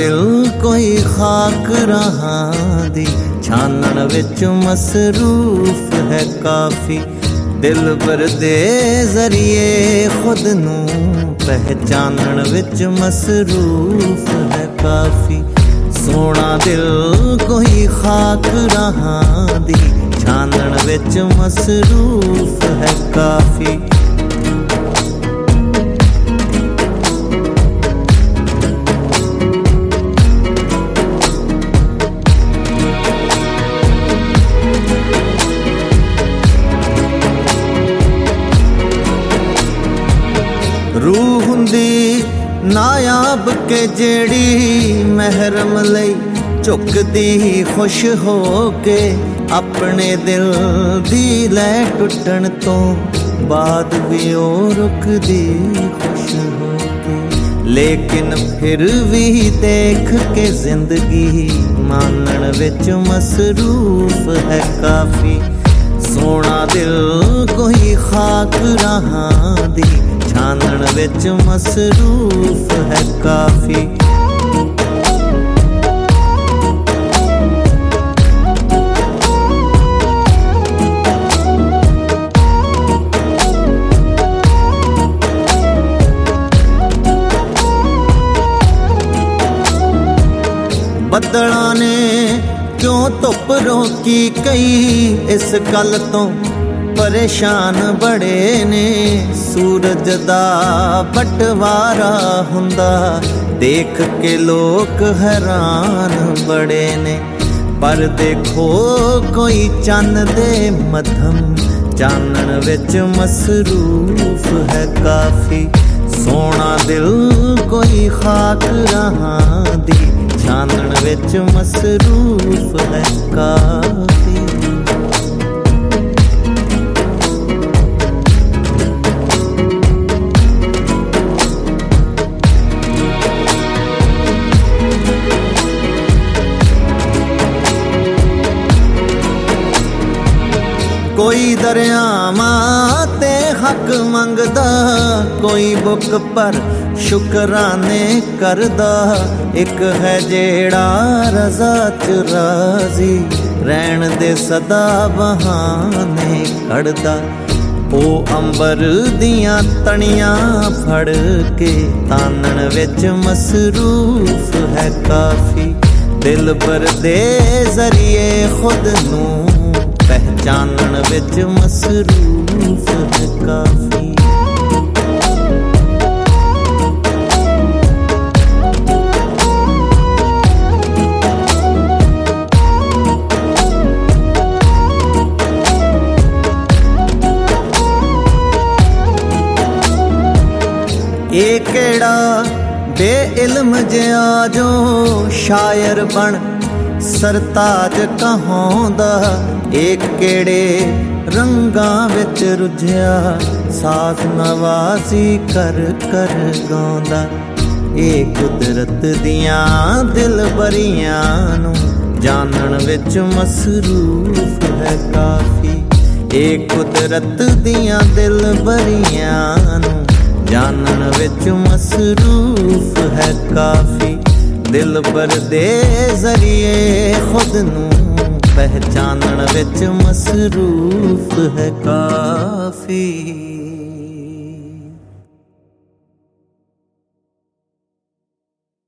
दिल कोई खाक राहां दी छानण विच मसरूफ है काफ़ी। दिलबर दे जरिए खुद नू पहचानण विच मसरूफ है काफ़ी। सोना दिल कोई खाक राहां दी छानण विच मसरूफ है काफ़ी। रूह हुंदी नायाब के जेड़ी महरम लई झुकदी खुश हो के अपने दिल दी लै टुटण तो बाद भी ओ रुकदी खुश हो के। लेकिन फिर भी देख के जिंदगी मानण विच मसरूफ है काफ़ी। सोना दिल कोई खाक राहां दी छानण विच मसरूफ है काफ़ी। बदलां ने क्यों धुप रोकी कई इस गल तो परेशान बड़े ने। सूरज दा बटवारा हुंदा देख के लोग हैरान बड़े ने। पर देखो कोई चन्न दे मध्यम चानण विच मसरूफ है काफ़ी। सोना दिल कोई खाक राहां दी छानण विच मसरूफ है काफ़ी। कोई दरियावां ते हक मंगदा कोई बुक पर शुकराने करदा। एक है जेड़ा रज़ा च राज़ी रहण दे सदा बहाने कढ़दा। ओ अंबर दियां तणियां फड़ के तानण विच मसरूफ है काफ़ी। दिलबर दे जरिए खुद नू पहचानण विच मसरूफ है काफ़ी। ये केड़ा बेइल्म जिहा जो शायर बन सरताज कहांदा। एक केड़े रंगां विच रुझिया साथ नवाजी कर कर गांदा। ए कुदरत दियां दिलबरियां नू जानण विच मसरूफ है काफ़ी। ए कुदरत दियां दिलबरियां नू जानण विच मसरूफ है काफ़ी। दिलबर दे जरिए खुद नू पहचानण विच मसरूफ है काफ़ी।